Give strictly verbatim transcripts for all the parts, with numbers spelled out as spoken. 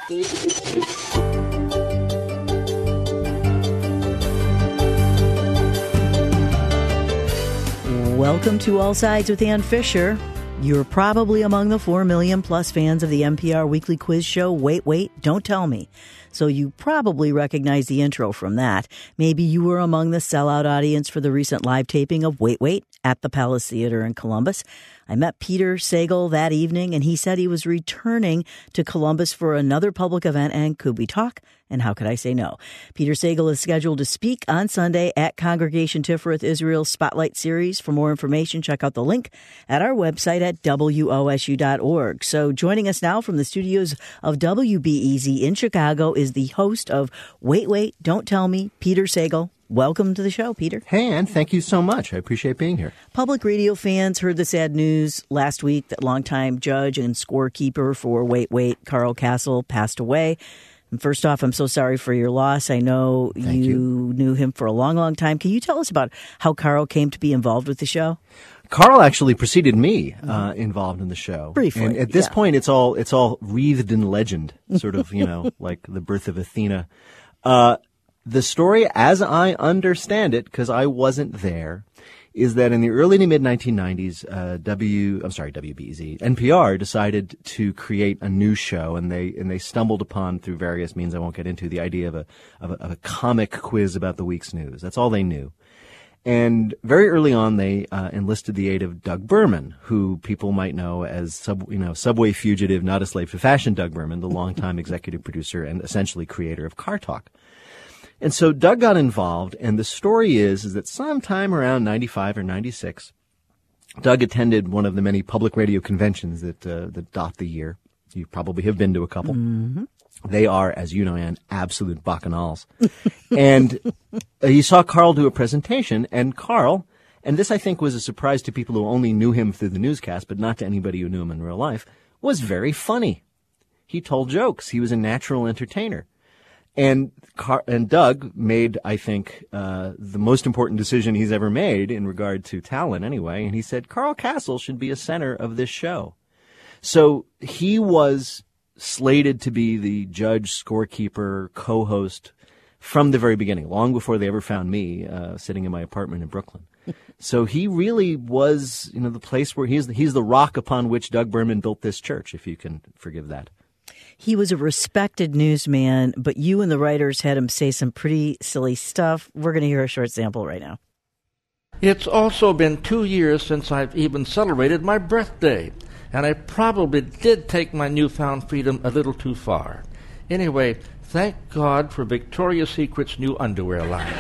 Welcome to All Sides with Ann Fisher. You're probably among the four million plus fans of the N P R weekly quiz show, Wait, Wait, Don't Tell Me. So you probably recognize the intro from that. Maybe you were among the sellout audience for the recent live taping of Wait, Wait at the Palace Theater in Columbus. I met Peter Sagal that evening, and he said he was returning to Columbus for another public event, and could we talk? And how could I say no? Peter Sagal is scheduled to speak on Sunday at Congregation Tifereth Israel's Spotlight Series. For more information, check out the link at our website at W O S U dot org. So joining us now from the studios of W B E Z in Chicago is the host of Wait, Wait, Don't Tell Me, Peter Sagal. Welcome to the show, Peter. Hey, Ann. Thank you so much. I appreciate being here. Public radio fans heard the sad news last week that longtime judge and scorekeeper for Wait, Wait, Carl Kasell, passed away. And first off, I'm so sorry for your loss. I know you, you knew him for a long, long time. Can you tell us about how Carl came to be involved with the show? Carl actually preceded me uh, involved in the show. Briefly, and at this yeah. point, it's all it's all wreathed in legend, sort of, you know, like the birth of Athena. Uh, the story, as I understand it, because I wasn't there, is that in the early to mid nineteen nineties, uh, W, I'm sorry, W B E Z, N P R decided to create a new show, and they and they stumbled upon through various means I won't get into the idea of a of a, of a comic quiz about the week's news. That's all they knew. And very early on, they uh, enlisted the aid of Doug Berman, who people might know as sub, you know, Subway fugitive, not a slave to fashion. Doug Berman, the longtime executive producer and essentially creator of Car Talk. And so Doug got involved, and the story is, is that sometime around ninety-five or ninety-six, Doug attended one of the many public radio conventions that, uh, that dot the year. You probably have been to a couple. Mm-hmm. They are, as you know, Ann, absolute bacchanals. And he saw Carl do a presentation, and Carl, and this I think was a surprise to people who only knew him through the newscast, but not to anybody who knew him in real life, was very funny. He told jokes. He was a natural entertainer. And Car- and Doug made, I think, uh, the most important decision he's ever made in regard to talent anyway. And he said, Carl Kasell should be a center of this show. So he was slated to be the judge, scorekeeper, co-host from the very beginning, long before they ever found me uh, sitting in my apartment in Brooklyn. So he really was, you know, the place where he's the, he's the rock upon which Doug Berman built this church, if you can forgive that. He was a respected newsman, but you and the writers had him say some pretty silly stuff. We're going to hear a short sample right now. It's also been two years since I've even celebrated my birthday, and I probably did take my newfound freedom a little too far. Anyway, thank God for Victoria's Secret's new underwear line.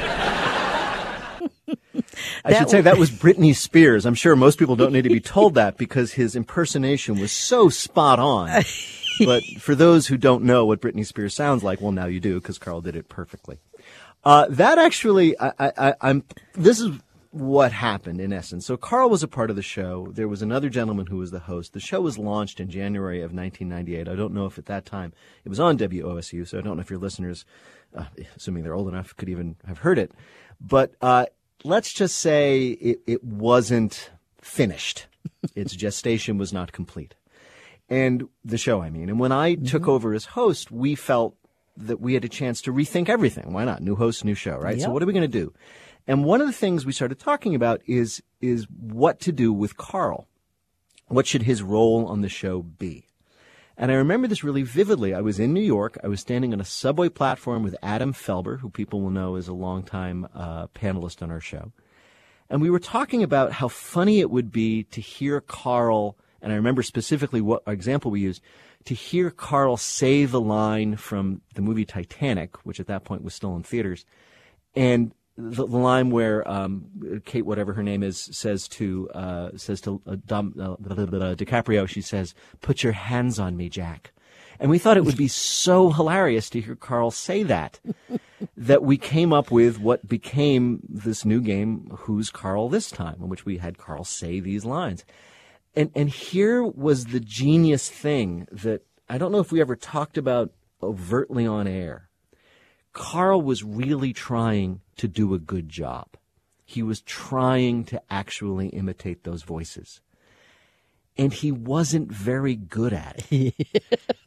I should say that was Britney Spears. I'm sure most people don't need to be told that because his impersonation was so spot on. But for those who don't know what Britney Spears sounds like, well, now you do because Carl did it perfectly. Uh, that actually, I, I, I'm. This is what happened in essence. So Carl was a part of the show. There was another gentleman who was the host. The show was launched in January of nineteen ninety-eight. I don't know if at that time it was on W O S U, so I don't know if your listeners, uh, assuming they're old enough, could even have heard it. But uh, let's just say it, it wasn't finished. Its gestation was not complete. And the show, I mean. And when I mm-hmm. took over as host, we felt that we had a chance to rethink everything. Why not? New host, new show, right? Yep. So what are we going to do? And one of the things we started talking about is is what to do with Carl. What should his role on the show be? And I remember this really vividly. I was in New York. I was standing on a subway platform with Adam Felber, who people will know is a longtime uh, panelist on our show. And we were talking about how funny it would be to hear Carl, and I remember specifically what example we used, to hear Carl say the line from the movie Titanic, which at that point was still in theaters, and the, the line where um, Kate, whatever her name is, says to uh, says to uh, Dom, uh, DiCaprio, she says, "Put your hands on me, Jack." And we thought it would be so hilarious to hear Carl say that, that we came up with what became this new game, Who's Carl This Time, in which we had Carl say these lines. And and here was the genius thing that I don't know if we ever talked about overtly on air. Carl was really trying to do a good job. He was trying to actually imitate those voices. And he wasn't very good at it.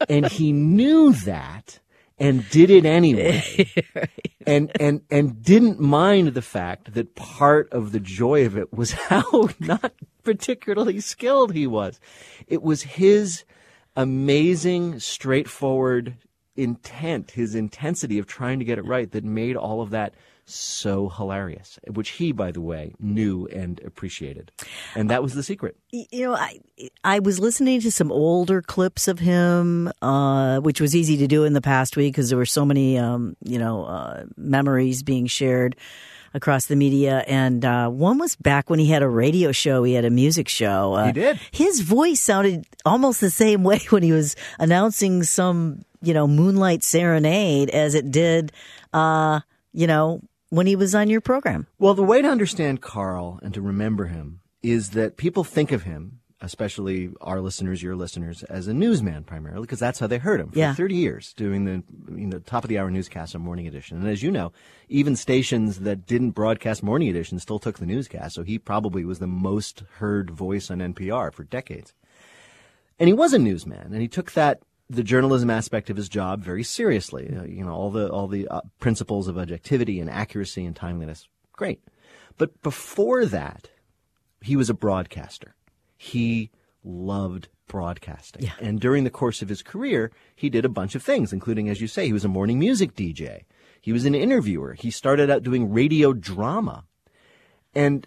And he knew that and did it anyway. Right. And, and, and didn't mind the fact that part of the joy of it was how not particularly skilled he was. It was his amazing, straightforward intent, his intensity of trying to get it right that made all of that so hilarious, which he, by the way, knew and appreciated. And that was the secret. You know, I I was listening to some older clips of him, uh, which was easy to do in the past week because there were so many, um, you know, uh, memories being shared across the media. And uh, one was back when he had a radio show. He had a music show. Uh, he did. His voice sounded almost the same way when he was announcing some, you know, Moonlight Serenade as it did, uh, you know, when he was on your program. Well, the way to understand Carl and to remember him is that people think of him, especially our listeners, your listeners, as a newsman primarily, because that's how they heard him for yeah. thirty years, doing the you know top of the hour newscast on Morning Edition. And as you know, even stations that didn't broadcast Morning Edition still took the newscast, so he probably was the most heard voice on N P R for decades. And he was a newsman, and he took that the journalism aspect of his job very seriously. Uh, you know, all the all the uh, principles of objectivity and accuracy and timeliness, great. But before that, he was a broadcaster. He loved broadcasting. Yeah. And during the course of his career, he did a bunch of things, including, as you say, he was a morning music D J. He was an interviewer. He started out doing radio drama. And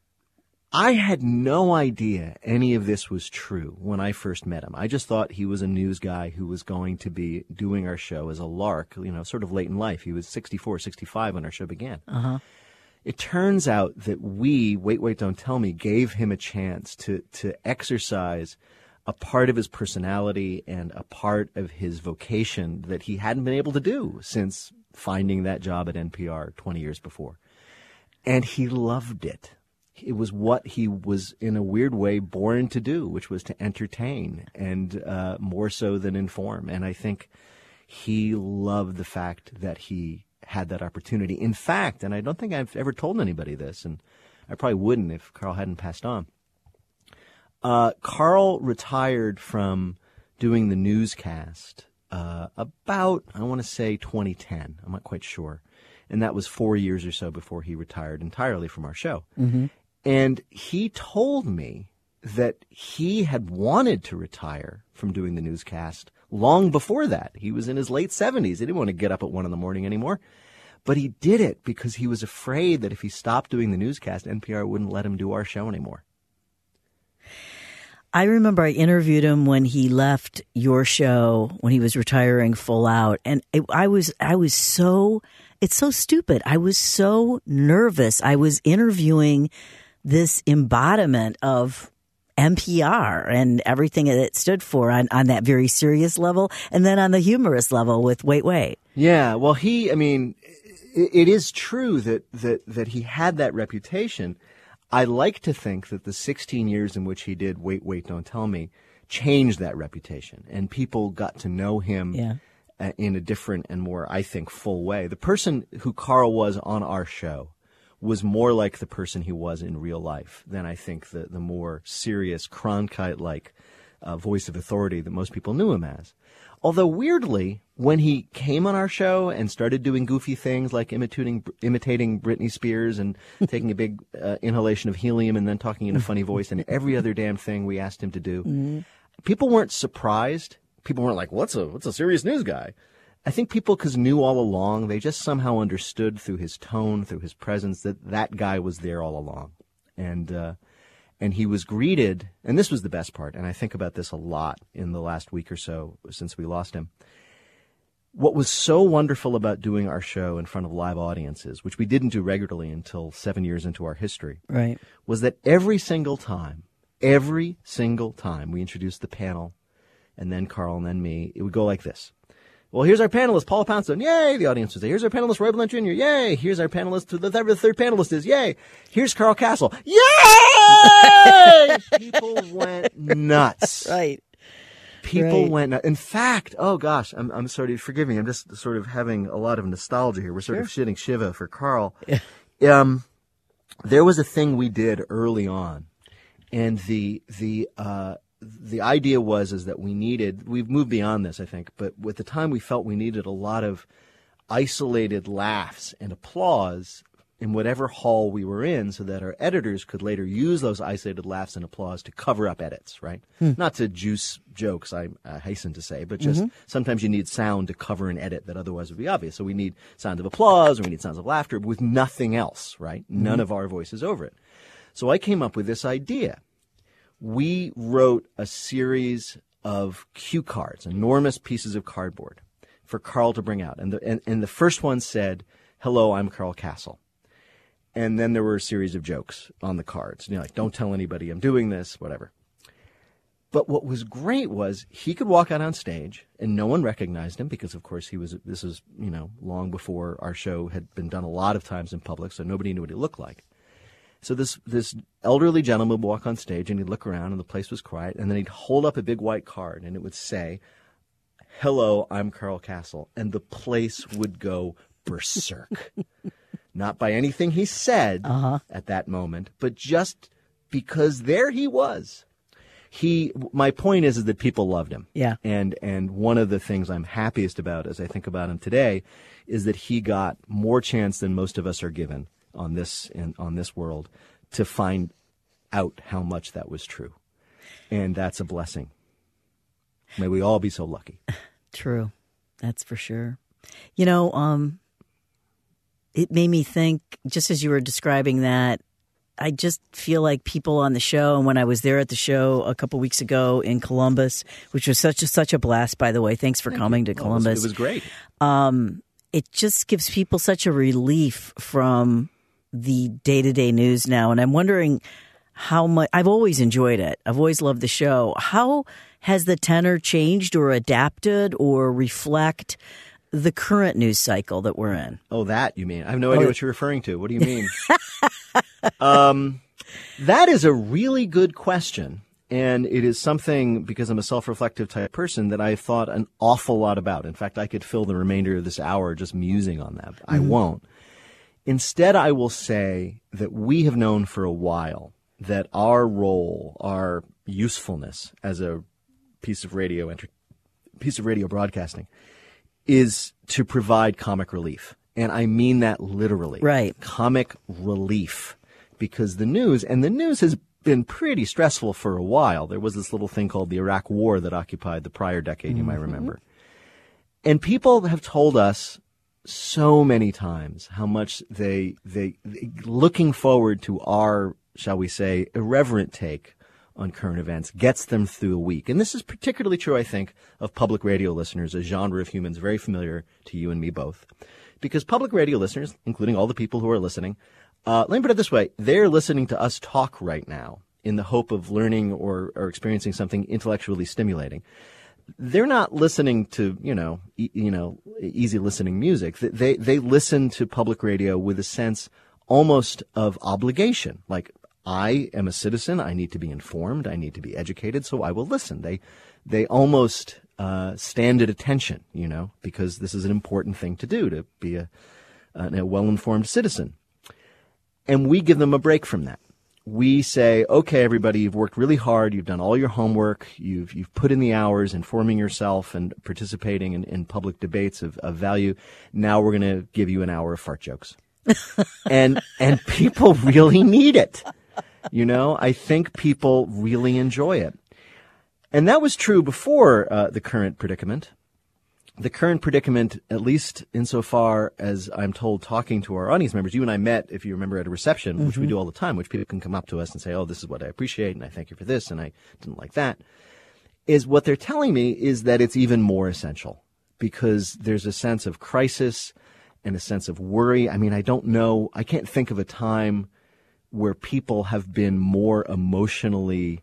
I had no idea any of this was true when I first met him. I just thought he was a news guy who was going to be doing our show as a lark, you know, sort of late in life. He was sixty-four, sixty-five when our show began. Uh-huh. It turns out that we, Wait, Wait, Don't Tell Me, gave him a chance to, to exercise a part of his personality and a part of his vocation that he hadn't been able to do since finding that job at N P R twenty years before. And he loved it. It was what he was, in a weird way, born to do, which was to entertain and uh, more so than inform. And I think he loved the fact that he had that opportunity. In fact, and I don't think I've ever told anybody this, and I probably wouldn't if Carl hadn't passed on, uh, Carl retired from doing the newscast uh, about, I want to say, twenty ten. I'm not quite sure. And that was four years or so before he retired entirely from our show. Mm-hmm. And he told me that he had wanted to retire from doing the newscast long before that. He was in his late seventies. He didn't want to get up at one in the morning anymore. But he did it because he was afraid that if he stopped doing the newscast, N P R wouldn't let him do our show anymore. I remember I interviewed him when he left your show, when he was retiring full out. And it, I was, I was so, it's so stupid. I was so nervous. I was interviewing this embodiment of N P R and everything that it stood for on, on that very serious level, and then on the humorous level with Wait, Wait. Yeah, well, he, I mean, it, it is true that, that, that he had that reputation. I like to think that the sixteen years in which he did Wait, Wait, Don't Tell Me changed that reputation, and people got to know him yeah. uh, in a different and more, I think, full way. The person who Carl was on our show was more like the person he was in real life than I think the, the more serious Cronkite-like uh, voice of authority that most people knew him as. Although weirdly, when he came on our show and started doing goofy things like imitating imitating Britney Spears and taking a big uh, inhalation of helium and then talking in a funny voice and every other damn thing we asked him to do, mm-hmm. people weren't surprised. People weren't like, "What's a what's a serious news guy?" I think people, because knew all along, they just somehow understood through his tone, through his presence, that that guy was there all along. And uh, and he was greeted, and this was the best part, and I think about this a lot in the last week or so since we lost him. What was so wonderful about doing our show in front of live audiences, which we didn't do regularly until seven years into our history, right, was that every single time, every single time we introduced the panel, and then Carl and then me, it would go like this. Well, here's our panelist, Paula Poundstone. Yay! The audience would say, here's our panelist, Roy Blunt Junior Yay! Here's our panelist, the third, the third panelist is, yay! Here's Carl Castle. Yay! People went nuts. Right. People right. went nuts. In fact, oh gosh, I'm, I'm sorry, forgive me. I'm just sort of having a lot of nostalgia here. We're sort sure. of shitting Shiva for Carl. Yeah. Um, there was a thing we did early on, and the, the, uh, the idea was is that we needed, we've moved beyond this, I think, but at the time we felt we needed a lot of isolated laughs and applause in whatever hall we were in so that our editors could later use those isolated laughs and applause to cover up edits, right? Hmm. Not to juice jokes, I uh, hasten to say, but just mm-hmm. sometimes you need sound to cover an edit that otherwise would be obvious. So we need sounds of applause or we need sounds of laughter with nothing else, right? Mm-hmm. None of our voices over it. So I came up with this idea. We wrote a series of cue cards, enormous pieces of cardboard for Carl to bring out. And the, and, and the first one said, "Hello, I'm Carl Kasell." And then there were a series of jokes on the cards. You know, like, don't tell anybody I'm doing this, whatever. But what was great was he could walk out on stage and no one recognized him because, of course, he was, this was, you know, long before our show had been done a lot of times in public, so nobody knew what he looked like. So this, this elderly gentleman would walk on stage and he'd look around and the place was quiet, and then he'd hold up a big white card and it would say, "Hello, I'm Carl Kasell," and the place would go berserk. Not by anything he said uh-huh. at that moment, but just because there he was. He, my point is, is that people loved him. Yeah. And, and one of the things I'm happiest about as I think about him today is that he got more chance than most of us are given on this, in, on this world to find out how much that was true. And that's a blessing. May we all be so lucky. True. That's for sure. You know, um, it made me think, just as you were describing that, I just feel like people on the show, and when I was there at the show a couple weeks ago in Columbus, which was such a, such a blast, by the way. Thanks for Thank coming you. to Columbus. Well, it, was, it was great. Um, it just gives people such a relief from the day-to-day news now. And I'm wondering how much – I've always enjoyed it. I've always loved the show. How has the tenor changed or adapted or reflect – the current news cycle that we're in? Oh, that you mean? I have no idea oh. what you're referring to. What do you mean? um, that is a really good question. And it is something, because I'm a self-reflective type person, that I've thought an awful lot about. In fact, I could fill the remainder of this hour just musing on that. Mm-hmm. I won't. Instead, I will say that we have known for a while that our role, our usefulness as a piece of radio, enter- piece of radio broadcasting, is to provide comic relief. And I mean that literally. Right. Comic relief. Because the news, and the news has been pretty stressful for a while. There was this little thing called the Iraq War that occupied the prior decade, mm-hmm. you might remember. And people have told us so many times how much they, they, they looking forward to our, shall we say, irreverent take on current events gets them through a week. And this is particularly true, I think, of public radio listeners, a genre of humans very familiar to you and me both. Because public radio listeners, including all the people who are listening, uh, let me put it this way, they're listening to us talk right now in the hope of learning or, or experiencing something intellectually stimulating. They're not listening to, you know, e- you know, easy listening music. They, they listen to public radio with a sense almost of obligation, like, I am a citizen. I need to be informed. I need to be educated. So I will listen. They, they almost uh, stand at attention, you know, because this is an important thing to do, to be a, a well-informed citizen. And we give them a break from that. We say, okay, everybody, you've worked really hard. You've done all your homework. You've you've put in the hours informing yourself and participating in, in public debates of, of value. Now we're going to give you an hour of fart jokes. and and people really need it. You know, I think people really enjoy it. And that was true before uh, the current predicament. The current predicament, at least insofar as I'm told talking to our audience members, you and I met, if you remember, at a reception, mm-hmm. which we do all the time, which people can come up to us and say, oh, this is what I appreciate, and I thank you for this, and I didn't like that, is what they're telling me is that it's even more essential because there's a sense of crisis and a sense of worry. I mean, I don't know, I can't think of a time where people have been more emotionally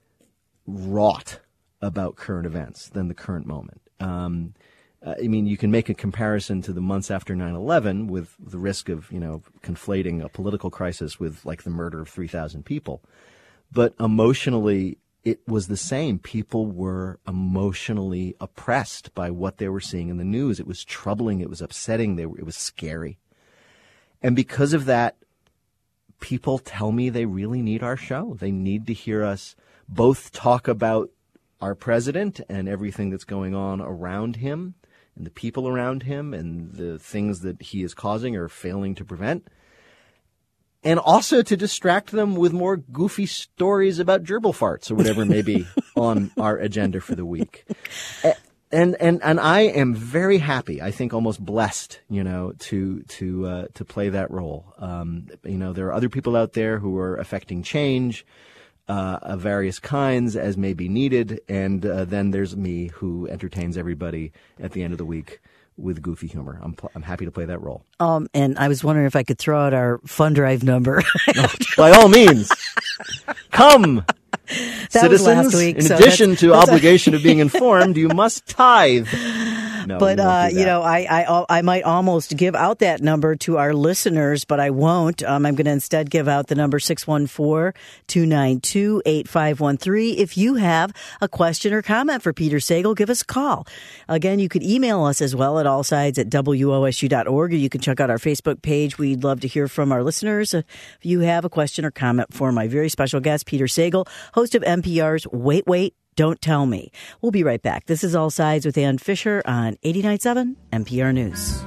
wrought about current events than the current moment. Um, I mean, you can make a comparison to the months after nine eleven with the risk of, you know, conflating a political crisis with, like, the murder of three thousand people. But emotionally, it was the same. People were emotionally oppressed by what they were seeing in the news. It was troubling. It was upsetting. They were, it was scary. And because of that, people tell me they really need our show. They need to hear us both talk about our president and everything that's going on around him and the people around him and the things that he is causing or failing to prevent. And also to distract them with more goofy stories about gerbil farts or whatever may be on our agenda for the week. And and and I am very happy, I think almost blessed, you know, to to uh, to play that role. Um, you know, there are other people out there who are affecting change uh, of various kinds as may be needed, and uh, then there's me who entertains everybody at the end of the week with goofy humor. I'm I'm happy to play that role. Um, and I was wondering if I could throw out our fund drive number. Oh, by all means, come. That Citizens, was last week, in so addition that's, to that's obligation of being informed, you must tithe. No, but, uh, you know, I, I I might almost give out that number to our listeners, but I won't. Um, I'm going to instead give out the number six one four, two nine two, eight five one three. If you have a question or comment for Peter Sagal, give us a call. Again, you could email us as well at allsides at W O S U dot org, or you can check out our Facebook page. We'd love to hear from our listeners. If you have a question or comment for my very special guest, Peter Sagal, host of N P R's Wait, Wait, Don't Tell Me. We'll be right back. This is All Sides with Ann Fisher on eighty-nine point seven N P R News.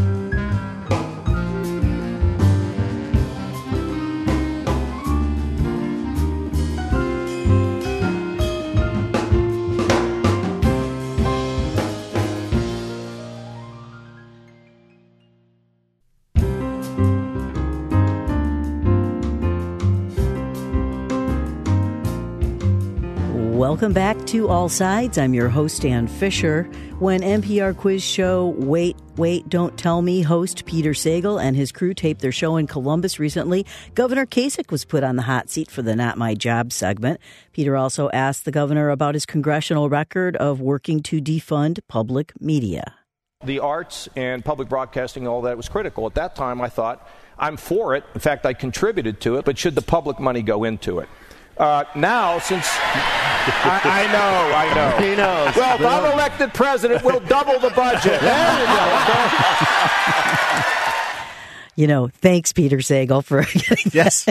Welcome back to All Sides. I'm your host, Ann Fisher. When N P R quiz show Wait, Wait, Don't Tell Me host Peter Sagal and his crew taped their show in Columbus recently, Governor Kasich was put on the hot seat for the Not My Job segment. Peter also asked the governor about his congressional record of working to defund public media. The arts and public broadcasting, all that was critical. At that time, I thought, I'm for it. In fact, I contributed to it, but should the public money go into it? Uh, now, since I, I know, I know. He knows. Well, if I'm elected president, we'll double the budget. There you go. You know, thanks, Peter Sagal, for getting yes.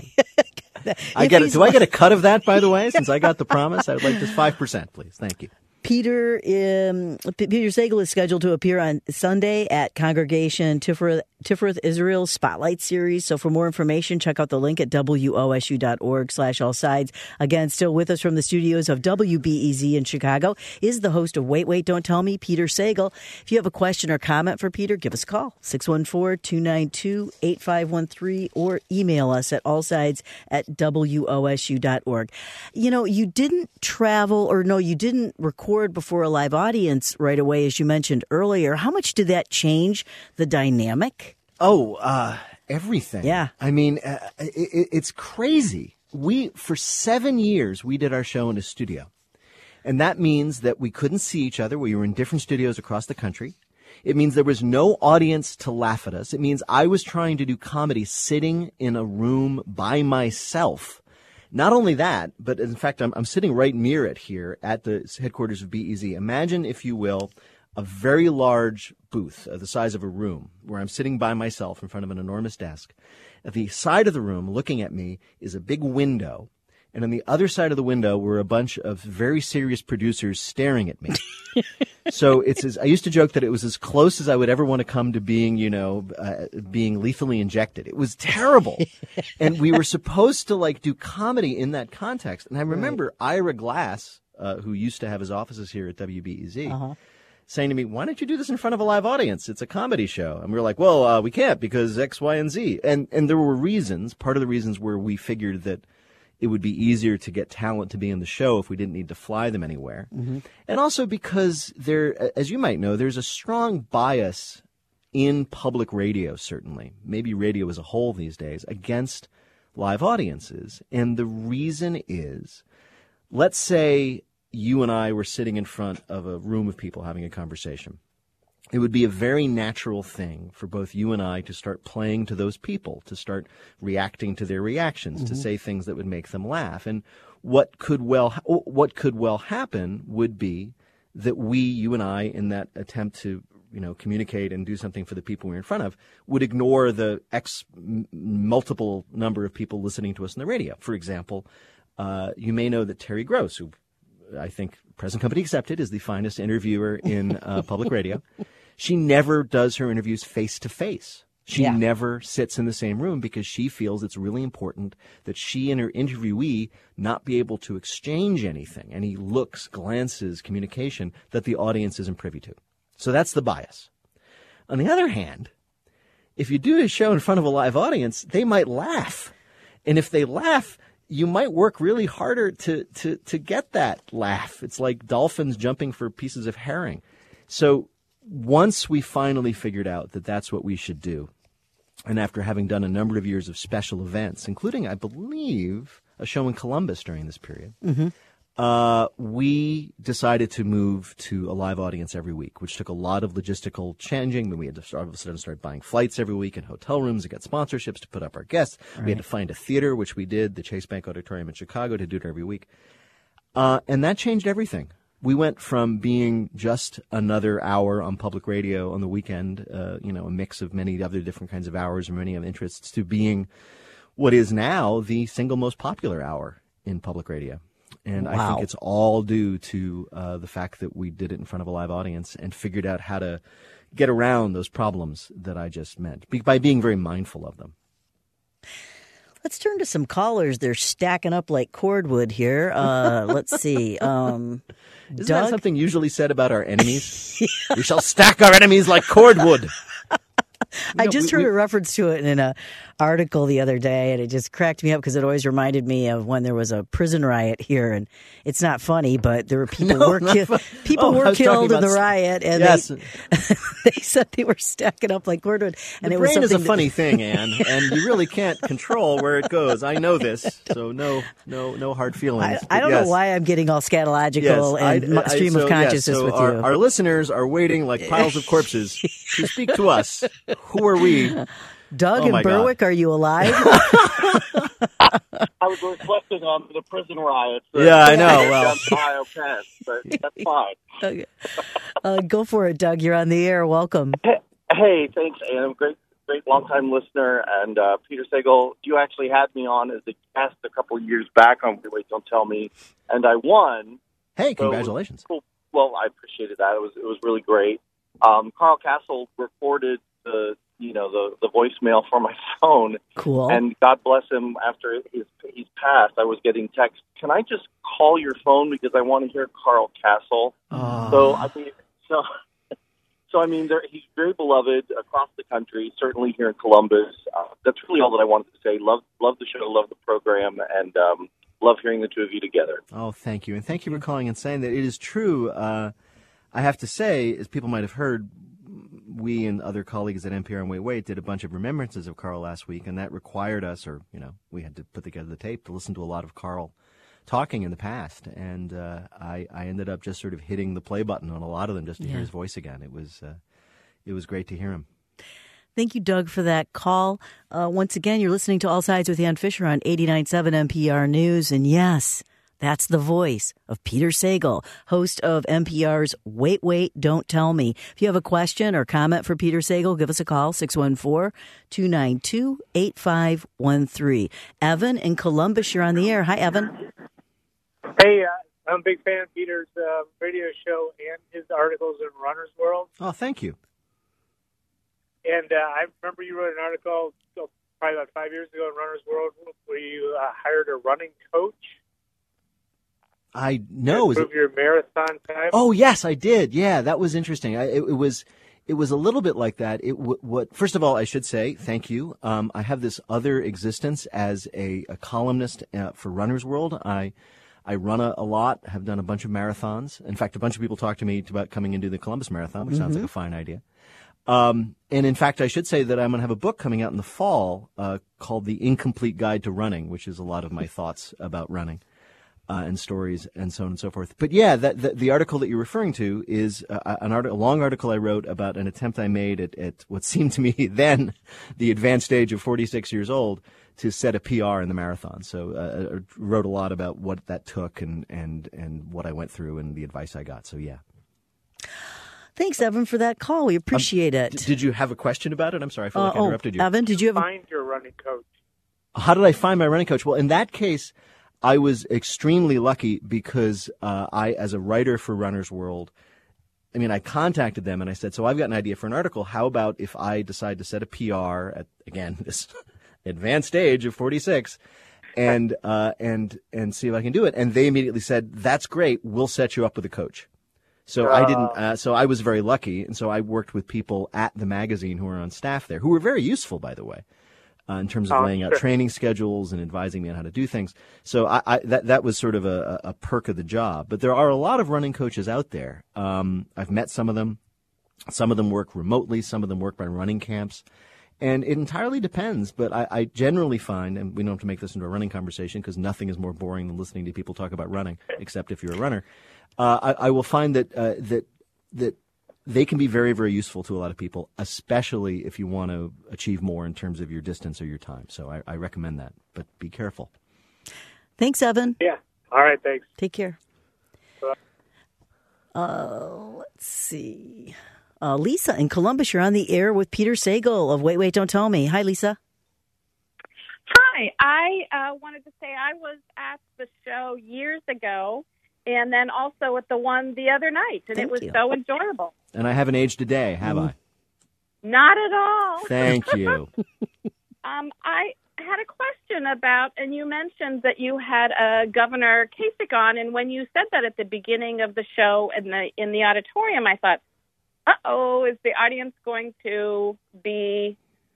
I get it. Do I get a cut of that, by the way? Since I got the promise, I would like just five percent, please. Thank you. Peter um, Peter Sagal is scheduled to appear on Sunday at Congregation Tifereth, Tifereth Israel's Spotlight Series. So for more information, check out the link at W O S U dot org slash all sides. Again, still with us from the studios of W B E Z in Chicago is the host of Wait, Wait, Don't Tell Me, Peter Sagal. If you have a question or comment for Peter, give us a call, six one four, two nine two, eight five one three, or email us at allsides at W O S U dot org. You know, you didn't travel, or no, you didn't record before a live audience right away, as you mentioned earlier. How much did that change the dynamic? Oh, uh, everything. Yeah. I mean, uh, it, it's crazy. We, for seven years, we did our show in a studio. And that means that we couldn't see each other. We were in different studios across the country. It means there was no audience to laugh at us. It means I was trying to do comedy sitting in a room by myself. Not only that, but in fact, I'm, I'm sitting right near it here at the headquarters of B E Z. Imagine, if you will, a very large booth uh, the size of a room where I'm sitting by myself in front of an enormous desk. At the side of the room, looking at me, is a big window. And on the other side of the window were a bunch of very serious producers staring at me. So it's as, I used to joke that it was as close as I would ever want to come to being, you know, uh, being lethally injected. It was terrible. And we were supposed to, like, do comedy in that context. And I remember right. Ira Glass, uh, who used to have his offices here at W B E Z, uh-huh. saying to me, why don't you do this in front of a live audience? It's a comedy show. And we were like, well, uh, we can't because X, Y, and Z. And, and there were reasons. Part of the reasons were we figured that it would be easier to get talent to be in the show if we didn't need to fly them anywhere. Mm-hmm. And also because there, as you might know, there's a strong bias in public radio, certainly, maybe radio as a whole these days, against live audiences. And the reason is, let's say you and I were sitting in front of a room of people having a conversation. It would be a very natural thing for both you and I to start playing to those people, to start reacting to their reactions, mm-hmm. to say things that would make them laugh. And what could well what could well happen would be that we, you and I, in that attempt to, you know, communicate and do something for the people we're in front of, would ignore the X multiple number of people listening to us on the radio. For example, uh, you may know that Terry Gross, who I think present company accepted is the finest interviewer in uh, public radio, she never does her interviews face to face. She yeah. never sits in the same room because she feels it's really important that she and her interviewee not be able to exchange anything, any looks, glances, communication that the audience isn't privy to. So that's the bias. On the other hand, if you do a show in front of a live audience, they might laugh. And if they laugh, you might work really harder to, to, to get that laugh. It's like dolphins jumping for pieces of herring. So once we finally figured out that that's what we should do, and after having done a number of years of special events, including, I believe, a show in Columbus during this period, mm-hmm. uh, we decided to move to a live audience every week, which took a lot of logistical changing. Then we had to start, all of a sudden start buying flights every week and hotel rooms to get sponsorships to put up our guests. Right. We had to find a theater, which we did, the Chase Bank Auditorium in Chicago, to do it every week. Uh, and that changed everything. We went from being just another hour on public radio on the weekend, uh, you know, a mix of many other different kinds of hours and many of interests, to being what is now the single most popular hour in public radio. And wow. I think it's all due to uh, the fact that we did it in front of a live audience and figured out how to get around those problems that I just meant be- by being very mindful of them. Let's turn to some callers. They're stacking up like cordwood here. Uh, let's see. Um, Isn't Doug? that something usually said about our enemies? Yeah. We shall stack our enemies like cordwood. I know, just we, heard we, a reference to it in an article the other day, and it just cracked me up because it always reminded me of when there was a prison riot here. And it's not funny, but there were people no, were ki- people oh, were killed in the riot, and yes. they, they said they were stacking up like cordwood. And the it was brain is a that, funny thing, Ann, and you really can't control where it goes. I know this, so no, no, no hard feelings. I, I don't yes. know why I'm getting all scatological yes, and I, I, stream so, of consciousness yes, so with our, you. Our listeners are waiting like piles of corpses to speak to us. Who are we? Doug oh and Berwick, God. Are you alive? I was reflecting on the prison riots. Yeah, I know. Well, Ohio Penn, but that's fine. Okay. Uh, go for it, Doug. You're on the air. Welcome. Hey, hey thanks, Ann. I'm a great, great long-time listener. And uh, Peter Sagal, you actually had me on as a guest a couple of years back on Wait, Wait, Don't Tell Me, and I won. Hey, congratulations! So cool. Well, I appreciated that. It was it was really great. Um, Carl Castle recorded the you know the the voicemail from my phone. Cool. And God bless him. After his he's passed, I was getting text. Can I just call your phone because I want to hear Carl Castle? Oh. So I mean, so so I mean, there, he's very beloved across the country. Certainly here in Columbus. Uh, that's really all that I wanted to say. Love love the show. Love the program. And um, love hearing the two of you together. Oh, thank you. And thank you for calling and saying that. It is true. Uh, I have to say, as people might have heard, we and other colleagues at N P R and Wait Wait did a bunch of remembrances of Carl last week, and that required us, or, you know, we had to put together the tape to listen to a lot of Carl talking in the past. And uh, I, I ended up just sort of hitting the play button on a lot of them just to yeah. hear his voice again. It was, uh, it was great to hear him. Thank you, Doug, for that call. Uh, once again, you're listening to All Sides with Ann Fisher on eighty-nine point seven N P R News. And yes, that's the voice of Peter Sagal, host of N P R's Wait, Wait, Don't Tell Me. If you have a question or comment for Peter Sagal, give us a call, six one four, two nine two, eight five one three. Evan in Columbus, you're on the air. Hi, Evan. Hey, uh, I'm a big fan of Peter's uh, radio show and his articles in Runner's World. Oh, thank you. And uh, I remember you wrote an article oh, probably about five years ago in Runner's World where you uh, hired a running coach. I know. To improve your marathon time. Oh, yes, I did. Yeah, that was interesting. I, it, it was it was a little bit like that. It w- what First of all, I should say thank you. Um, I have this other existence as a, a columnist uh, for Runner's World. I I run a, a lot, have done a bunch of marathons. In fact, a bunch of people talk to me about coming into the Columbus Marathon, which mm-hmm. sounds like a fine idea. Um, and in fact, I should say that I'm going to have a book coming out in the fall uh, called The Incomplete Guide to Running, which is a lot of my thoughts about running. Uh, and stories and so on and so forth. But yeah, that, that the article that you're referring to is uh, an art- a long article I wrote about an attempt I made at, at what seemed to me then the advanced age of forty-six years old to set a P R in the marathon. So uh, I wrote a lot about what that took and, and, and what I went through and the advice I got. So yeah. Thanks, Evan, for that call. We appreciate um, it. D- did you have a question about it? I'm sorry, I feel uh, like I interrupted oh, you. Evan, did you have a... find your running coach? How did I find my running coach? Well, in that case, I was extremely lucky because uh, I, as a writer for Runner's World, I mean, I contacted them and I said, so I've got an idea for an article. How about if I decide to set a P R at, again, this advanced age of forty-six and uh, and and see if I can do it? And they immediately said, that's great. We'll set you up with a coach. So uh, I didn't. Uh, so I was very lucky. And so I worked with people at the magazine who were on staff there, who were very useful, by the way, uh, in terms of oh, laying sure. out training schedules and advising me on how to do things. So I, I, that that was sort of a, a perk of the job. But there are a lot of running coaches out there. Um, I've met some of them. Some of them work remotely. Some of them work by running camps. And it entirely depends. But I, I generally find, and we don't have to make this into a running conversation because nothing is more boring than listening to people talk about running, except if you're a runner. Uh, I, I will find that uh, that that they can be very, very useful to a lot of people, especially if you want to achieve more in terms of your distance or your time. So I, I recommend that, but be careful. Thanks, Evan. Yeah. All right. Thanks. Take care. Uh, let's see. Uh, Lisa in Columbus, you're on the air with Peter Sagal of Wait, Wait, Don't Tell Me. Hi, Lisa. Hi. I uh, wanted to say I was at the show years ago, and then also at the one the other night, and Thank it was you. so enjoyable. And I haven't aged a day, have Mm. I? Not at all. Thank you. Um, I had a question about, and you mentioned that you had uh, Governor Kasich on, and when you said that at the beginning of the show in the in the auditorium, I thought, uh-oh, is the audience going to be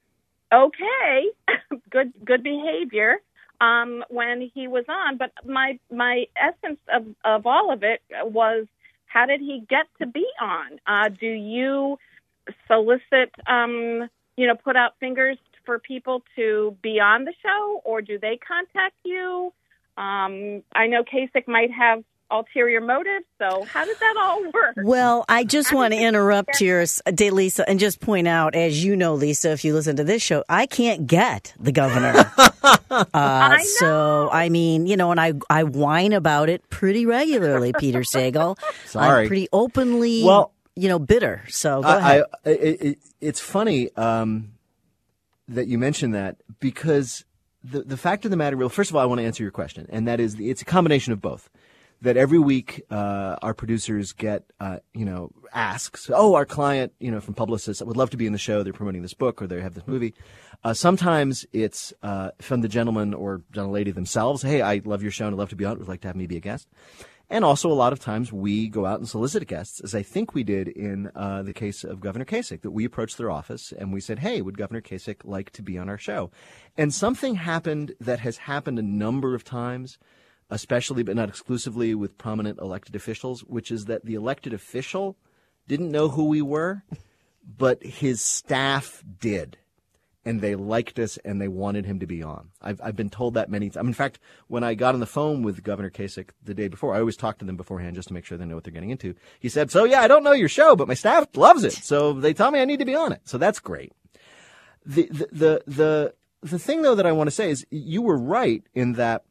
okay, good good behavior um, when he was on? But my my essence of, of all of it was, how did he get to be on? Uh, do you solicit, um, you know, put out fingers for people to be on the show, or do they contact you? Um, I know Kasich might have ulterior motives, so how did that all work? Well, I just want to interrupt here, Day Lisa, and just point out, as you know, Lisa, if you listen to this show, I can't get the governor. uh, I know. So, I mean, you know, and I, I whine about it pretty regularly, Peter Sagal. Sorry. I'm pretty openly, Well, you know, bitter. So go I, ahead. I, it, it, it's funny um, that you mentioned that, because the the fact of the matter, well, first of all, I want to answer your question, and that is, it's a combination of both. That every week uh, our producers get, uh, you know, asks, oh, our client, you know, from Publicis would love to be in the show. They're promoting this book or they have this movie. Uh, sometimes it's uh, from the gentleman or gentlelady themselves. Hey, I love your show and I'd love to be on it. Would like to have me be a guest. And also a lot of times we go out and solicit guests, as I think we did in uh, the case of Governor Kasich, that we approached their office and we said, hey, would Governor Kasich like to be on our show? And something happened that has happened a number of times, especially but not exclusively with prominent elected officials, which is that the elected official didn't know who we were, but his staff did. And they liked us and they wanted him to be on. I've, I've been told that many times. In fact, when I got on the phone with Governor Kasich the day before, I always talk to them beforehand just to make sure they know what they're getting into. He said, so yeah, I don't know your show, but my staff loves it. So they tell me I need to be on it. So that's great. The, the, the, the, the thing, though, that I want to say is you were right in that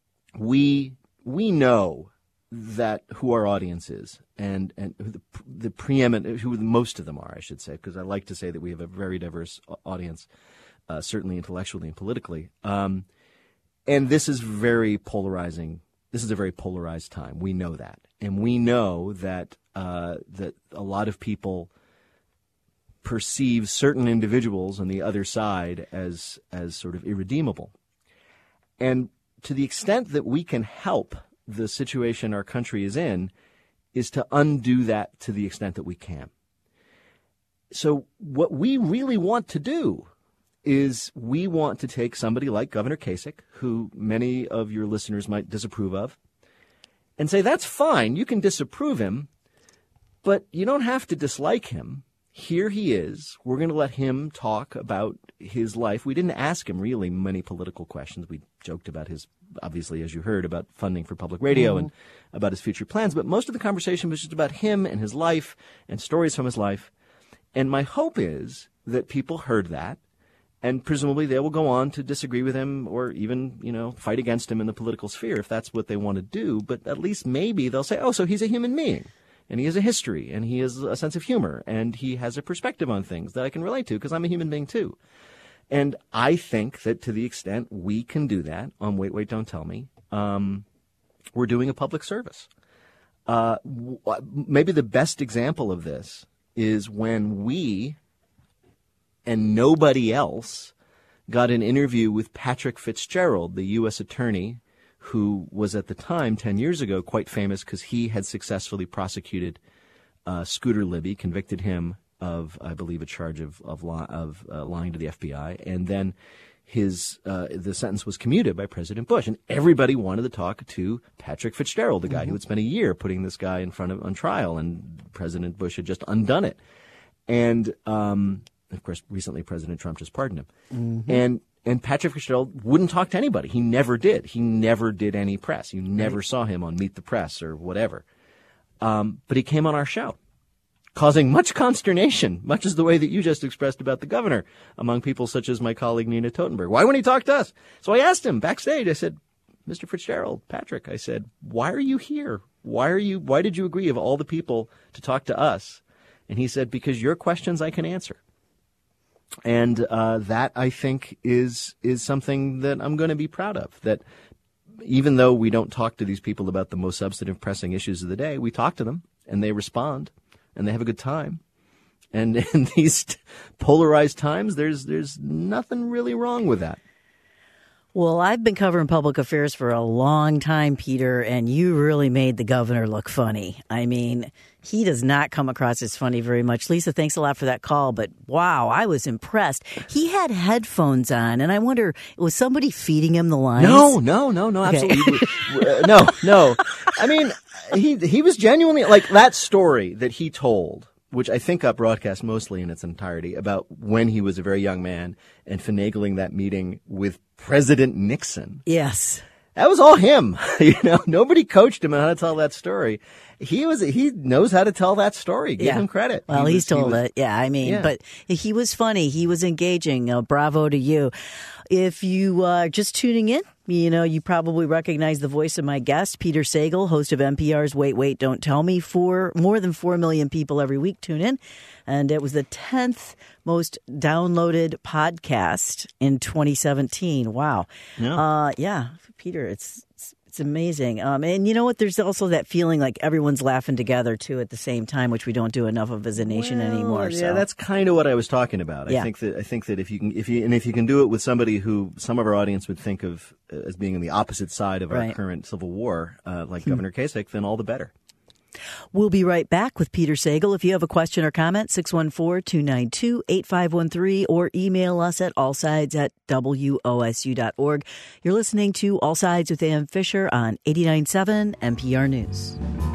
we we know that who our audience is and and who the the preeminent who most of them are, I should say, because I like to say that we have a very diverse audience, uh, certainly intellectually and politically. Um, and this is very polarizing. This is a very polarized time. We know that, and we know that uh, that a lot of people perceive certain individuals on the other side as as sort of irredeemable, and to the extent that we can help the situation our country is in is to undo that to the extent that we can. So what we really want to do is we want to take somebody like Governor Kasich, who many of your listeners might disapprove of, and say, that's fine, you can disapprove him, but you don't have to dislike him. Here he is. We're going to let him talk about his life. We didn't ask him really many political questions. We joked about his, obviously, as you heard, about funding for public radio mm-hmm. and about his future plans. But most of the conversation was just about him and his life and stories from his life. And my hope is that people heard that, and presumably they will go on to disagree with him or even, you know, fight against him in the political sphere if that's what they want to do. But at least maybe they'll say, oh, so he's a human being. And he has a history, and he has a sense of humor, and he has a perspective on things that I can relate to because I'm a human being too. And I think that to the extent we can do that on Wait, Wait, Don't Tell Me, um, we're doing a public service. Uh, w- maybe the best example of this is when we and nobody else got an interview with Patrick Fitzgerald, the U S attorney who was at the time, ten years ago, quite famous because he had successfully prosecuted uh, Scooter Libby, convicted him of, I believe, a charge of of, li- of uh, lying to the F B I, and then his uh, the sentence was commuted by President Bush, and everybody wanted to talk to Patrick Fitzgerald, the guy mm-hmm. who had spent a year putting this guy in front of on trial, and President Bush had just undone it, and um, of course, recently President Trump just pardoned him, mm-hmm. and and Patrick Fitzgerald wouldn't talk to anybody. He never did. He never did any press. You never right. saw him on Meet the Press or whatever. Um, but he came on our show, causing much consternation, much as the way that you just expressed about the governor, among people such as my colleague Nina Totenberg. Why wouldn't he talk to us? So I asked him backstage, I said, Mister Fitzgerald, Patrick, I said, why are you here? Why are you, why did you agree of all the people to talk to us? And he said, because your questions I can answer. And uh, that, I think, is is something that I'm going to be proud of, that even though we don't talk to these people about the most substantive, pressing issues of the day, we talk to them, and they respond, and they have a good time. And in these polarized times, there's there's nothing really wrong with that. Well, I've been covering public affairs for a long time, Peter, and you really made the governor look funny. I mean, he does not come across as funny very much. Lisa, thanks a lot for that call, but wow, I was impressed. He had headphones on, and I wonder, was somebody feeding him the lines? No, no, no, no, Okay. absolutely. uh, no, no. I mean, he he was genuinely, like, that story that he told, which I think got broadcast mostly in its entirety, about when he was a very young man and finagling that meeting with President Nixon. Yes. That was all him. You know, nobody coached him on how to tell that story. He was, he knows how to tell that story. Give Yeah. him credit. Well, He he's was- he told was- it. Yeah, I mean, Yeah. but he was funny. He was engaging. Uh, bravo to you. If you uh, are just tuning in, you know, you probably recognize the voice of my guest, Peter Sagal, host of N P R's Wait, Wait, Don't Tell Me. For more than four million people every week tune in. And it was the tenth most downloaded podcast in twenty seventeen. Wow. Yeah. Uh, yeah, Peter, it's it's, it's amazing. Um, and you know what? There's also that feeling like everyone's laughing together, too, at the same time, which we don't do enough of as a nation Well, anymore. Yeah, so. that's kind of what I was talking about. Yeah. I think that I think that if you can, if you and if you can do it with somebody who some of our audience would think of uh, as being on the opposite side of our Right. current civil war, uh, like Governor Kasich, then all the better. We'll be right back with Peter Sagal. If you have a question or comment, six one four, two nine two, eight five one three or email us at allsides at W O S U dot org. You're listening to All Sides with Ann Fisher on eighty-nine point seven N P R News.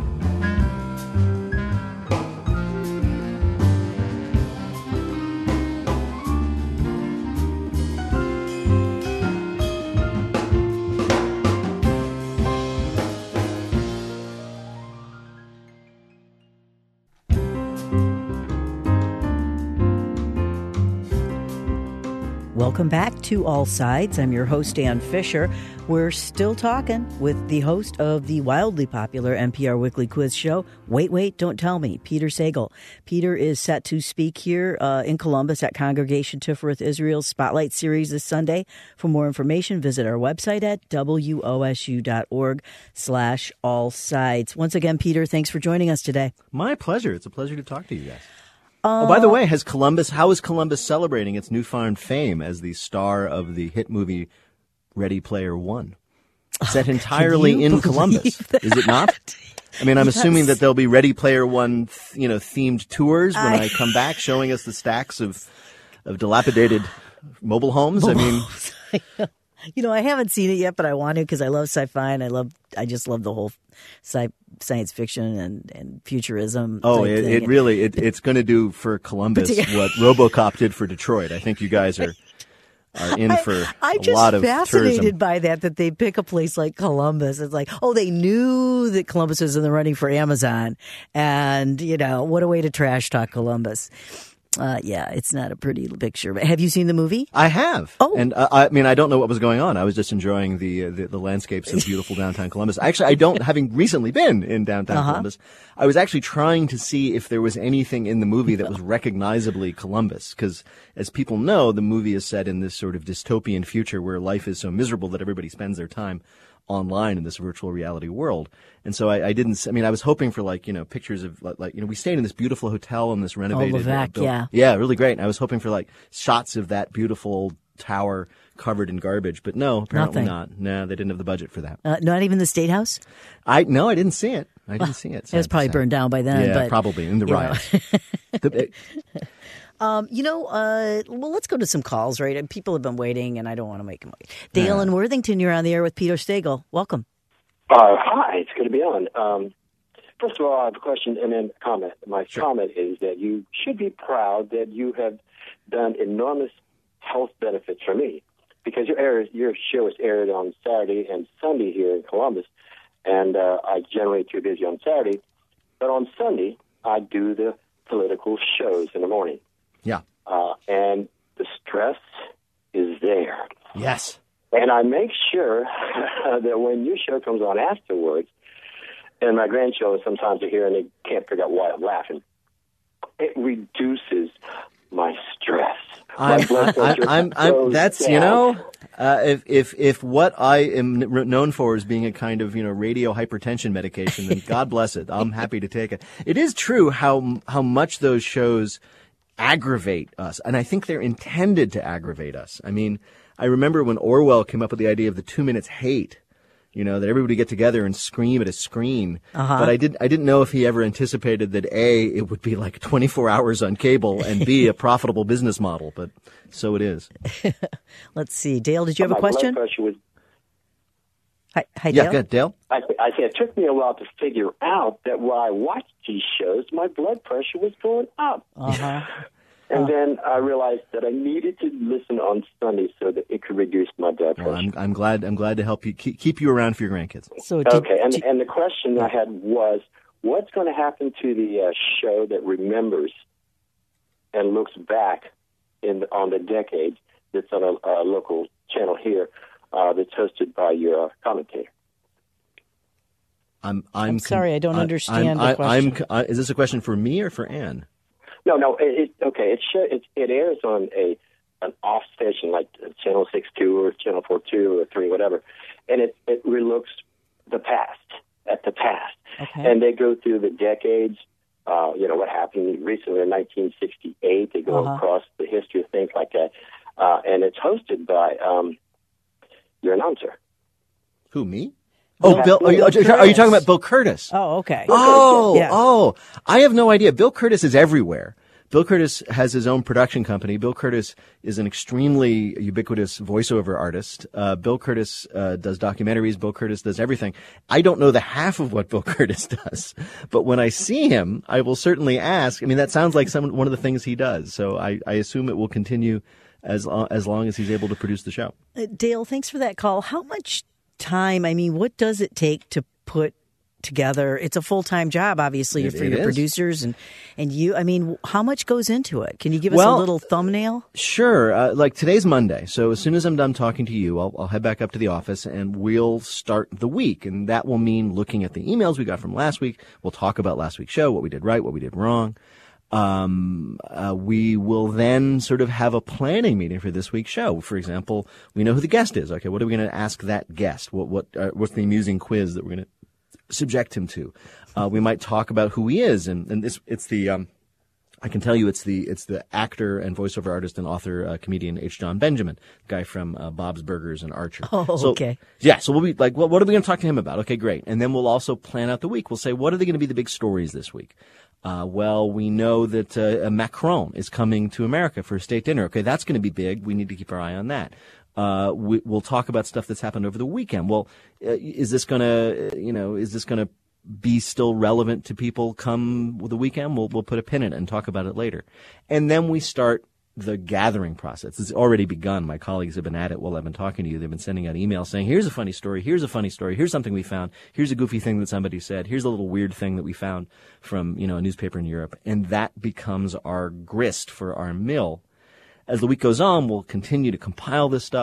Welcome back to All Sides. I'm your host, Ann Fisher. We're still talking with the host of the wildly popular N P R Weekly Quiz Show, Wait, Wait, Don't Tell Me, Peter Sagal. Peter is set to speak here uh, in Columbus at Congregation Tifereth Israel's Spotlight Series this Sunday. For more information, visit our website at W O S U dot org slash all sides. Once again, Peter, thanks for joining us today. My pleasure. It's a pleasure to talk to you guys. Oh, by the way, has Columbus? How is Columbus celebrating its newfound fame as the star of the hit movie Ready Player One? Set entirely you in believe Columbus, that? is it not? I mean, I'm Yes. assuming that there'll be Ready Player One, th- you know, themed tours when I, I- come back, showing us the stacks of of dilapidated mobile homes. I mean, You know, I haven't seen it yet, but I want to because I love sci-fi and I love, I just love the whole sci- science fiction and, and futurism. oh, type it, thing. it really it, it's going to do for Columbus what RoboCop did for Detroit. I think you guys are are in for I, I'm a just lot of fascinated tourism. by that, that they pick a place like Columbus. It's like, oh, they knew that Columbus was in the running for Amazon. And, you know, what a way to trash talk Columbus. Uh, yeah, it's not a pretty picture. But have you seen the movie? I have. Oh. And uh, I mean, I don't know what was going on. I was just enjoying the uh, the, the landscapes of beautiful downtown Columbus. Actually, I don't, having recently been in downtown Uh-huh. Columbus, I was actually trying to see if there was anything in the movie that was recognizably Columbus. Because as people know, the movie is set in this sort of dystopian future where life is so miserable that everybody spends their time online in this virtual reality world. And so I, I didn't, I mean, I was hoping for like, you know, pictures of like, like, you know, we stayed in this beautiful hotel in this renovated. Oh, Levac, uh, yeah. Yeah, really great. And I was hoping for like shots of that beautiful tower covered in garbage, but no, apparently Nothing. not. No, they didn't have the budget for that. Uh, not even the State House? I, no, I didn't see it. I didn't see it. It was probably burned down by then. Yeah, but, probably in the you know. riots. the, it, Um, you know, uh, well, let's go to some calls, right? People have been waiting, and I don't want to make them wait. Dale Yeah. in Worthington, you're on the air with Peter Stegall. Welcome. Uh, hi, it's good to be on. Um, first of all, I have a question and then a comment. My Sure. comment is that you should be proud that you have done enormous health benefits for me, because your air, your show is aired on Saturday and Sunday here in Columbus, and uh, I generally too busy on Saturday, but on Sunday I do the political shows in the morning. yeah. Uh, and the stress is there. Yes. And I make sure that when your show comes on afterwards, and my grandchildren sometimes are here and they can't figure out why I'm laughing, it reduces my stress. My I'm, blood I'm, pressure I'm, I'm, goes that's, down. you know, uh, if, if, if what I am n- known for is being a kind of, you know, radio hypertension medication, then God bless it. I'm happy to take it. It is true how, how much those shows aggravate us. And I think they're intended to aggravate us. I mean, I remember when Orwell came up with the idea of the two minutes hate, you know, that everybody get together and scream at a screen. Uh-huh. But I didn't, I didn't know if he ever anticipated that A, it would be like twenty-four hours on cable, and B, a profitable business model. But so it is. Let's see. Dale, did you have My a question? blood pressure was, Hi, hi Yeah, Dale. good. Dale? I, I say it took me a while to figure out that while I watched these shows, my blood pressure was going up. Uh-huh. And then I realized that I needed to listen on Sunday so that it could reduce my blood pressure. Well, I'm, I'm glad, I'm glad to help you, keep, keep you around for your grandkids. So did, Okay, and, did- and the question I had was, what's going to happen to the uh, show that remembers and looks back in the, on the decades that's on a, a local channel here uh, that's hosted by your uh, commentator? I'm, I'm, I'm sorry, I don't I- understand I'm, the I- I'm, question. uh, is this a question for me or for Ann? No, no. It, it, okay, it, show, it it airs on a an off station like Channel Six Two or Channel Four Two or Three, whatever, and it it relooks the past at the past, Okay. and they go through the decades. Uh, you know what happened recently in nineteen sixty-eight. They go Uh-huh. across the history of things like that, uh, and it's hosted by um, your announcer. Who, me? Oh, Bill, are you, Bill are you Curtis. talking about Bill Curtis? Oh, okay. Oh, Yeah. oh, I have no idea. Bill Curtis is everywhere. Bill Curtis has his own production company. Bill Curtis is an extremely ubiquitous voiceover artist. Uh, Bill Curtis uh, does documentaries. Bill Curtis does everything. I don't know the half of what Bill Curtis does, but when I see him, I will certainly ask. I mean, that sounds like some one of the things he does. So I, I assume it will continue as long, as long as he's able to produce the show. Uh, Dale, thanks for that call. How much time, I mean, what does it take to put together? It's a full-time job, obviously, It- for it your is. producers and, and you. I mean, how much goes into it? Can you give us Well, a little thumbnail? Sure. Uh, like today's Monday. So as soon as I'm done talking to you, I'll, I'll head back up to the office and we'll start the week. And that will mean looking at the emails we got from last week. We'll talk about last week's show, what we did right, what we did wrong. Um, uh, we will then sort of have a planning meeting for this week's show. For example, we know who the guest is. Okay, what are we going to ask that guest? What, what, uh, what's the amusing quiz that we're going to subject him to? Uh, we might talk about who he is, and, and this, it's the, um, I can tell you it's the, it's the actor and voiceover artist and author, uh, comedian H. John Benjamin, the guy from, uh, Bob's Burgers and Archer. Oh, So, okay. Yeah, so we'll be like, well, what are we going to talk to him about? Okay, great. And then we'll also plan out the week. We'll say, what are they going to be the big stories this week? Uh, well, we know that uh, Macron is coming to America for a state dinner. Okay, that's going to be big. We need to keep our eye on that. Uh, we, we'll talk about stuff that's happened over the weekend. Well, uh, is this going to, you know, is this going to be still relevant to people come the weekend? We'll, we'll put a pin in it and talk about it later. And then we start the gathering process. It's already begun. My colleagues have been at it while I've been talking to you. They've been sending out emails saying, here's a funny story, here's a funny story, here's something we found, here's a goofy thing that somebody said, here's a little weird thing that we found from, you know, a newspaper in Europe. And that becomes our grist for our mill. As the week goes on, we'll continue to compile this stuff.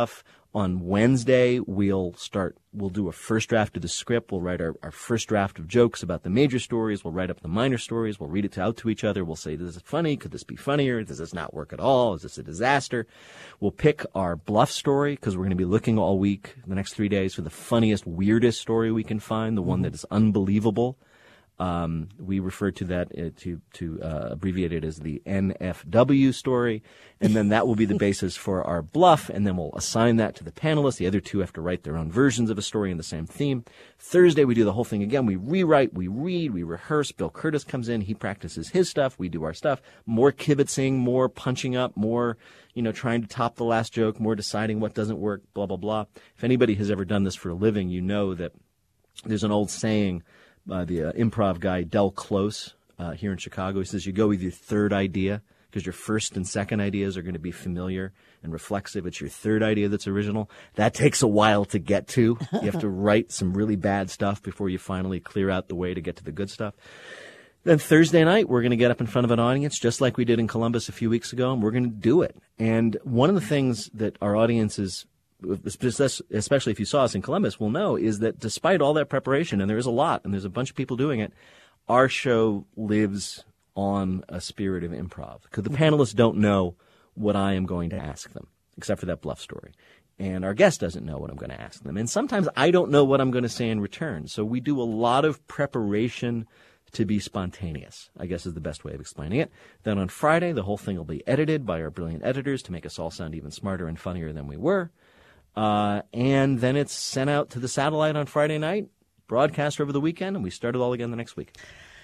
On Wednesday, we'll start, we'll do a first draft of the script. We'll write our, our first draft of jokes about the major stories. We'll write up the minor stories. We'll read it out to each other. We'll say, is it funny? Could this be funnier? Does this not work at all? Is this a disaster? We'll pick our bluff story because we're going to be looking all week, the next three days, for the funniest, weirdest story we can find, the one that is unbelievable. Um, we refer to that uh, to to uh, abbreviate it as the N F W story, and then that will be the basis for our bluff, and then we'll assign that to the panelists. The other two have to write their own versions of a story in the same theme. Thursday, we do the whole thing again. We rewrite, we read, we rehearse. Bill Curtis comes in. He practices his stuff. We do our stuff. More kibitzing, more punching up, more, you know, trying to top the last joke, more deciding what doesn't work, blah, blah, blah. If anybody has ever done this for a living, you know that there's an old saying by the uh, improv guy Del Close uh, here in Chicago. He says you go with your third idea because your first and second ideas are going to be familiar and reflexive. It's your third idea that's original. That takes a while to get to. You have to write some really bad stuff before you finally clear out the way to get to the good stuff. Then Thursday night, we're going to get up in front of an audience just like we did in Columbus a few weeks ago, and we're going to do it. And one of the things that our audiences, especially if you saw us in Columbus, will know is that despite all that preparation, and there is a lot, and there's a bunch of people doing it, our show lives on a spirit of improv. Because the panelists don't know what I am going to ask them, except for that bluff story. And our guest doesn't know what I'm going to ask them. And sometimes I don't know what I'm going to say in return. So we do a lot of preparation to be spontaneous, I guess is the best way of explaining it. Then on Friday, the whole thing will be edited by our brilliant editors to make us all sound even smarter and funnier than we were. Uh, and then it's sent out to the satellite on Friday night, broadcast over the weekend, and we start it all again the next week.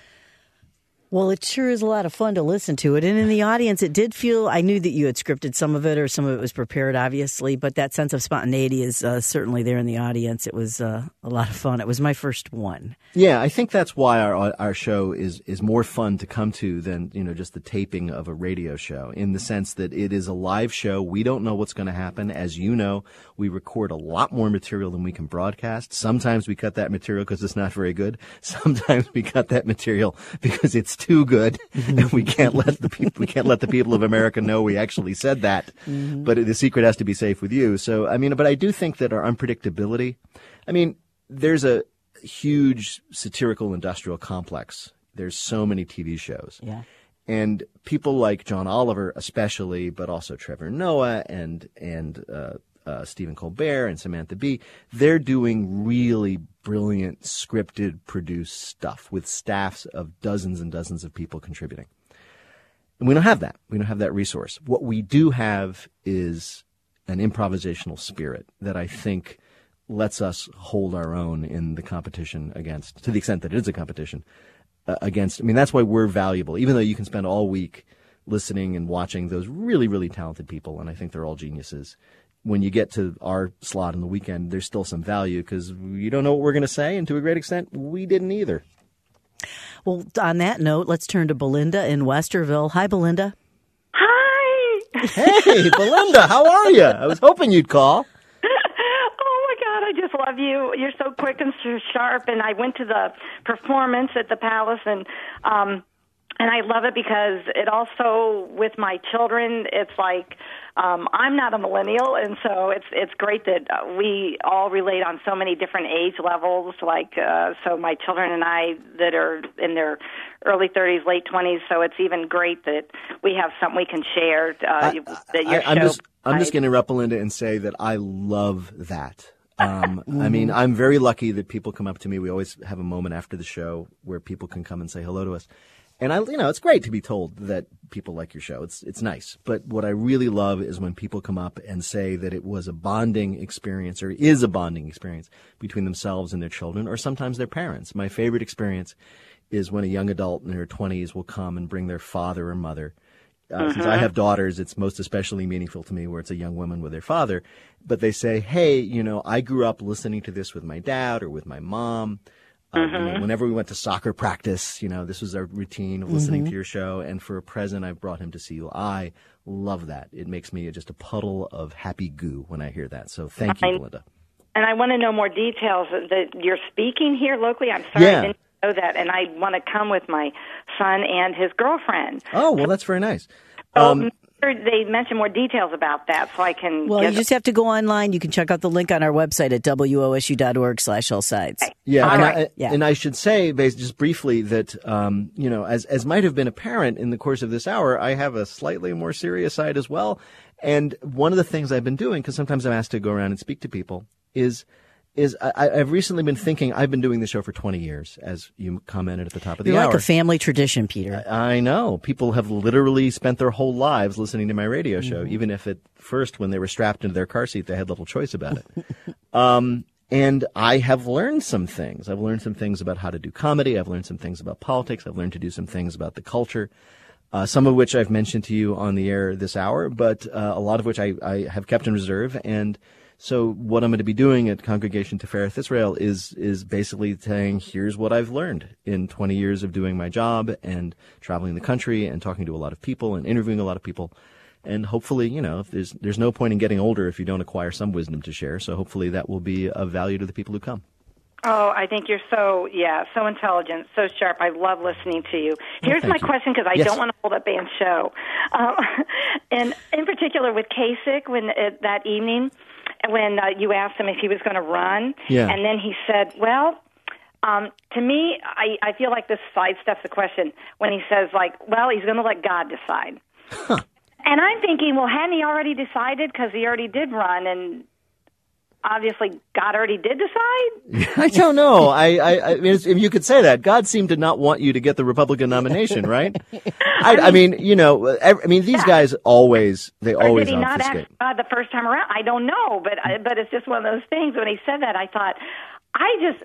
Well, it sure is a lot of fun to listen to it. And in the audience, it did feel, I knew that you had scripted some of it or some of it was prepared, obviously, but that sense of spontaneity is uh, certainly there in the audience. It was uh, a lot of fun. It was my first one. Yeah, I think that's why our our show is, is more fun to come to than, you know, just the taping of a radio show, in the sense that it is a live show. We don't know what's going to happen. As you know, we record a lot more material than we can broadcast. Sometimes we cut that material because it's not very good. Sometimes we cut that material because it's too good, and we can't let the people we can't let the people of America know we actually said that. Mm-hmm. But the secret has to be safe with you. So I mean, but I do think that our unpredictability. I mean, there's a huge satirical industrial complex. There's so many T V shows. Yeah. And people like John Oliver, especially, but also Trevor Noah and and uh, uh, Stephen Colbert and Samantha Bee, they're doing really brilliant, scripted, produced stuff with staffs of dozens and dozens of people contributing. And we don't have that. We don't have that resource. What we do have is an improvisational spirit that I think lets us hold our own in the competition against, to the extent that it is a competition, uh, against, I mean, that's why we're valuable, even though you can spend all week listening and watching those really, really talented people, and I think they're all geniuses. When you get to our slot on the weekend, there's still some value because you don't know what we're going to say, and to a great extent, we didn't either. Well, on that note, let's turn to Belinda in Westerville. Hi, Belinda. Hi. Hey, Belinda, how are you? I was hoping you'd call. Oh, my God, I just love you. You're so quick and so sharp, and I went to the performance at the Palace, and um, and I love it because it also, with my children, it's like, Um, I'm not a millennial, and so it's it's great that uh, we all relate on so many different age levels. Like, uh, so my children and I that are in their early thirties, late twenties. So it's even great that we have something we can share. Uh, I, that your I, I'm show just I'm just going to interrupt Belinda and say that I love that. Um, I mean, I'm very lucky that people come up to me. We always have a moment after the show where people can come and say hello to us. And I, you know, it's great to be told that people like your show. It's it's nice. But what I really love is when people come up and say that it was a bonding experience or is a bonding experience between themselves and their children or sometimes their parents. My favorite experience is when a young adult in their twenties will come and bring their father or mother. Uh, uh-huh. Since I have daughters, it's most especially meaningful to me where it's a young woman with their father. But they say, hey, you know, I grew up listening to this with my dad or with my mom. Uh, mm-hmm. you know, whenever we went to soccer practice, you know, this was our routine of listening mm-hmm. to your show. And for a present, I've brought him to see you. I love that. It makes me just a puddle of happy goo when I hear that. So thank you, I, Belinda. And I want to know more details. That you're speaking here locally. I'm sorry yeah. I didn't know that. And I want to come with my son and his girlfriend. Oh, well, that's very nice. So um, they mention more details about that so I can Well, get you just have to go online. You can check out the link on our website at W O S U dot org slash all sides. Okay. Yeah, and, right. I, Yeah. and I should say, based, just briefly, that um, you know, as as might have been apparent in the course of this hour, I have a slightly more serious side as well. And one of the things I've been doing, because sometimes I'm asked to go around and speak to people, is is I, I've recently been thinking. I've been doing the show for twenty years, as you commented at the top of the You're hour. like a family tradition, Peter. I know. People have literally spent their whole lives listening to my radio show, Mm-hmm. even if at first, when they were strapped into their car seat, they had little choice about it. um, and I have learned some things. I've learned some things about how to do comedy. I've learned some things about politics. I've learned to do some things about the culture, uh, some of which I've mentioned to you on the air this hour, but uh, a lot of which I, I have kept in reserve. And so what I'm going to be doing at Congregation Tifereth Israel is is basically saying, here's what I've learned in twenty years of doing my job and traveling the country and talking to a lot of people and interviewing a lot of people. And hopefully, you know, if there's there's no point in getting older if you don't acquire some wisdom to share. So hopefully that will be of value to the people who come. Oh, I think you're so, yeah, so intelligent, so sharp. I love listening to you. Here's thank my you. question, because I Yes. don't want to hold up Ann's show. Um, and in particular with Kasich, when uh, that evening, when uh, you asked him if he was going to run, Yeah. and then he said, well, um, to me, I, I feel like this sidesteps the question when he says, like, well, he's going to let God decide. Huh. And I'm thinking, well, hadn't he already decided? Because he already did run, and obviously God already did decide? I don't know. I, I, I mean, if you could say that, God seemed to not want you to get the Republican nomination, right? I, I mean, you know, every, I mean, these guys always, they Or always did he not obfuscate. ask God the first time around? I don't know, but I- but it's just one of those things. When he said that, I thought, I just,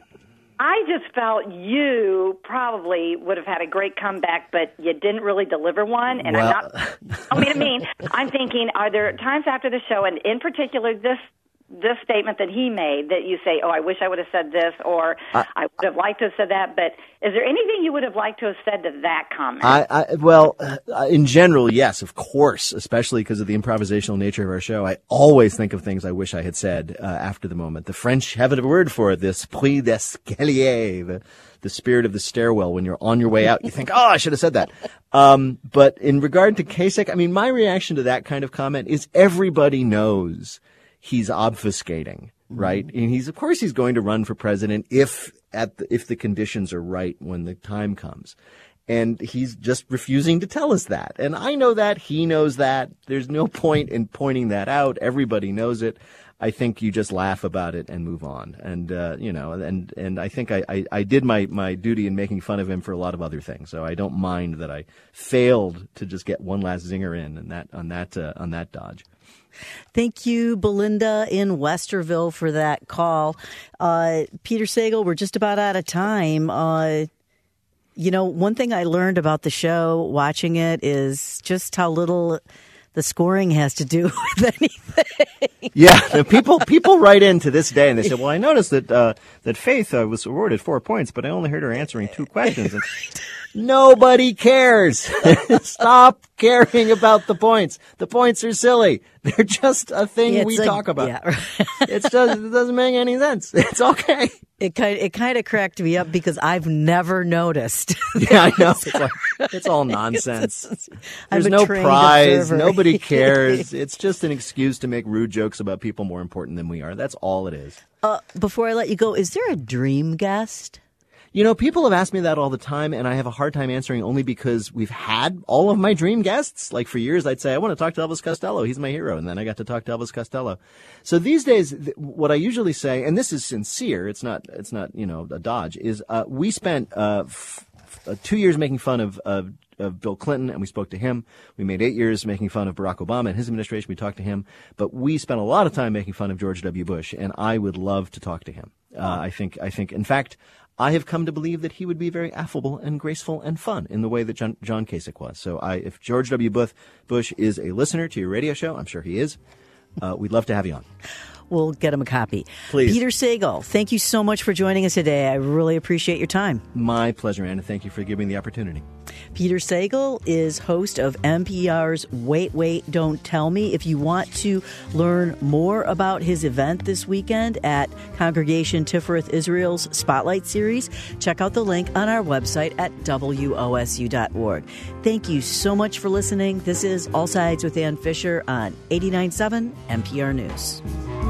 I just felt you probably would have had a great comeback, but you didn't really deliver one. And Well- I'm not. I mean, I mean, I'm thinking, are there times after the show, and in particular this this statement that he made, that you say, oh, I wish I would have said this, or I, I would have liked to have said that, but is there anything you would have liked to have said to that comment? I, I well, uh, in general, yes, of course, especially because of the improvisational nature of our show. I always think of things I wish I had said uh, after the moment. The French have a word for it, the esprit d'escalier, the, the spirit of the stairwell. When you're on your way out, you think, oh, I should have said that. Um, but in regard to Kasich, I mean, my reaction to that kind of comment is everybody knows he's obfuscating, right? And he's, of course, he's going to run for president if at the, if the conditions are right when the time comes. And he's just refusing to tell us that. And I know that. He knows that. There's no point in pointing that out. Everybody knows it. I think you just laugh about it and move on. And, uh, you know, and, and I think I, I, I did my, my duty in making fun of him for a lot of other things. So I don't mind that I failed to just get one last zinger in and that, on that, uh, on that dodge. Thank you, Belinda in Westerville, for that call. Uh, Peter Sagal, we're just about out of time. Uh, you know, one thing I learned about the show watching it is just how little the scoring has to do with anything. Yeah, the people people write in to this day and they say, well, I noticed that uh, that Faith uh, was awarded four points, but I only heard her answering two questions. And nobody cares. Stop caring about the points. The points are silly. They're just a thing It's we like- talk about. yeah. It's just, it doesn't make any sense. It's okay. It kind it kind of cracked me up because I've never noticed. Yeah, I know. It's, like, it's all nonsense. I'm There's a no trained prize. observer. Nobody cares. It's just an excuse to make rude jokes about people more important than we are. That's all it is. Uh, before I let you go, is there a dream guest? You know, people have asked me that all the time, and I have a hard time answering only because we've had all of my dream guests. Like for years, I'd say, I want to talk to Elvis Costello. He's my hero. And then I got to talk to Elvis Costello. So these days, th- what I usually say, and this is sincere, it's not, it's not, you know, a dodge, is uh, we spent uh, f- uh, two years making fun of, of of Bill Clinton, and we spoke to him. We made eight years making fun of Barack Obama and his administration. We talked to him. But we spent a lot of time making fun of George W. Bush, and I would love to talk to him. Uh, I think, I think, in fact, I have come to believe that he would be very affable and graceful and fun in the way that John, John Kasich was. So I, if George W. Bush is a listener to your radio show, I'm sure he is, uh, we'd love to have you on. we'll get him a copy. Please. Peter Sagal, thank you so much for joining us today. I really appreciate your time. My pleasure, Anna. Thank you for giving me the opportunity. Peter Sagal is host of N P R's Wait, Wait, Don't Tell Me. If you want to learn more about his event this weekend at Congregation Tifereth Israel's Spotlight Series, check out the link on our website at W O S U dot org. Thank you so much for listening. This is All Sides with Ann Fisher on eighty-nine point seven N P R News.